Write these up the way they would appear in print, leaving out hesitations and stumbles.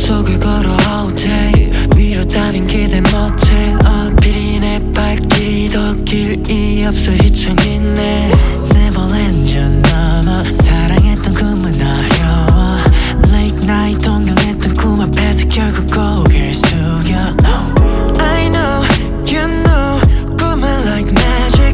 약속을 걸어 all day 위로 따윈 기대 못해 어필이 내 발길이 더 길이 없어 휘청이네 Neverland 전 넘어 사랑했던 꿈은 어려워 Late night 동경했던 꿈 앞에서 결국 고개를 숙여 No I know you know 꿈은 like magic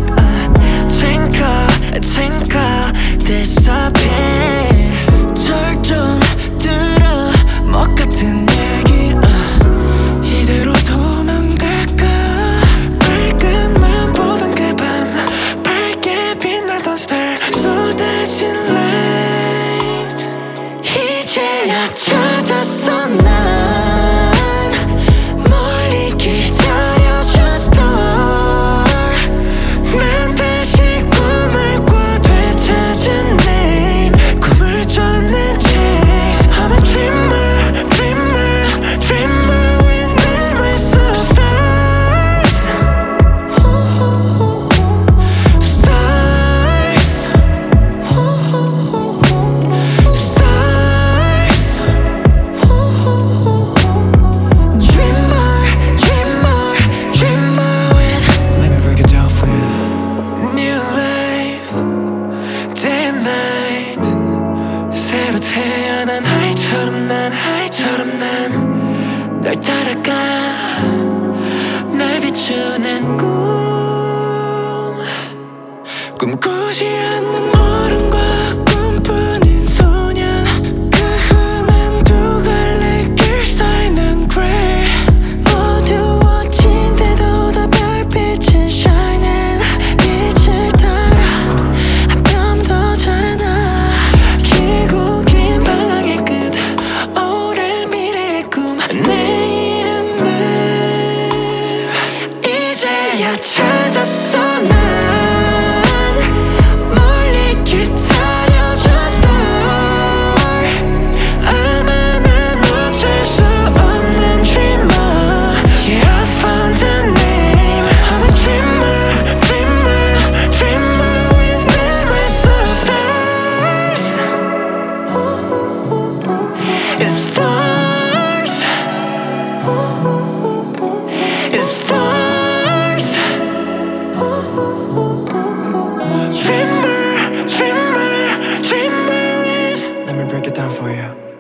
twinkle disappear 절 좀 들어 못 같은 얘기 이대로 도망갈까 밝은만 보던 그 밤 밝게 빛나던 star 쏟아진 light 이제야 찾았어 난 멀리 기다려준 star 난 다시 꿈을 꿔 되찾은 name 꿈을 쫓는 chase I'm a dreamer dreamer dreamer with memories of stars stars stars dreamer dreamer dreamer with Let me break it down for you New life day and night 새로 태어난 하이처럼 난 널 따라가 날 비추는 꿈꾸지 않는 어른과 꿈꾸는 소년 그 흠은 두 갈래 길 쌓이는 gray 어두워진데도 더 별빛은 shining 빛을 따라 한 뼘 더 자라나 길고 긴 방향의 끝 오랜 미래의 꿈 내 이름을 이제야 찾았어 난 멀리 기다려준 star 아마 난 놓칠 수 없는 dreamer Yeah I found a name I'm a dreamer dreamer dreamer with memories of stars It's stars It's stars Dreamer, dreamer, dreamer with Let me break it down for you